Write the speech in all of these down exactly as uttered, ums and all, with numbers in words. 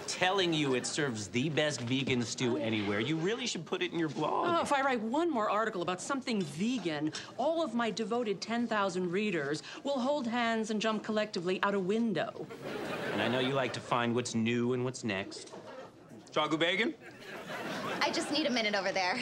telling you it serves the best vegan stew anywhere. You really should put it in your blog. Oh, if I write one more article about something vegan, all of my devoted ten thousand readers will hold hands and jump collectively out a window. And I know you like to find what's new and what's next. Chocolate bacon? I just need a minute over there.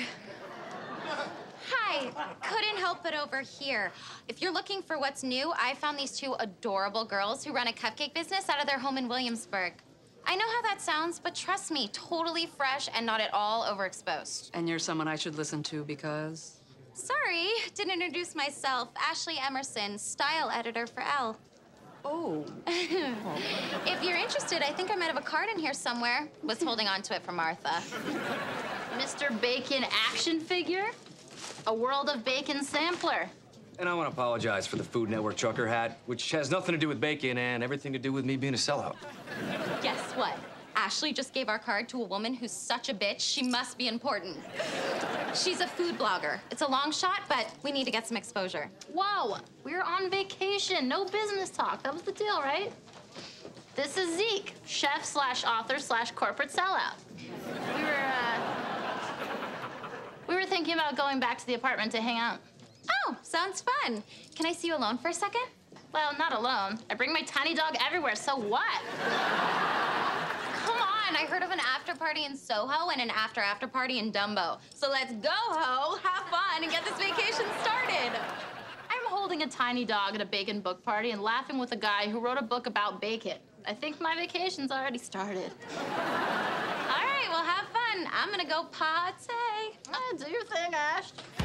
Hi, couldn't help it over here. If you're looking for what's new, I found these two adorable girls who run a cupcake business out of their home in Williamsburg. I know how that sounds, but trust me, totally fresh and not at all overexposed. And you're someone I should listen to because? Sorry, didn't introduce myself. Ashley Emerson, style editor for Elle. Oh. If you're interested, I think I might have a card in here somewhere. Was holding on to it for Martha. Mister Bacon action figure? A World of Bacon sampler. And I want to apologize for the Food Network trucker hat, which has nothing to do with bacon and everything to do with me being a sellout. Guess what? Ashley just gave our card to a woman who's such a bitch, she must be important. She's a food blogger. It's a long shot, but we need to get some exposure. Whoa, we're on vacation. No business talk. That was the deal, right? This is Zeke, chef slash author slash corporate sellout. We were, uh, we were thinking about going back to the apartment to hang out. Oh, sounds fun. Can I see you alone for a second? Well, not alone. I bring my tiny dog everywhere, so what? Come on, I heard of an after party in Soho and an after after party in Dumbo. So let's go, ho, have fun, and get this vacation started. I'm holding a tiny dog at a bacon book party and laughing with a guy who wrote a book about bacon. I think my vacation's already started. All right, well, have fun. I'm gonna go party. Uh, do your thing, Ash.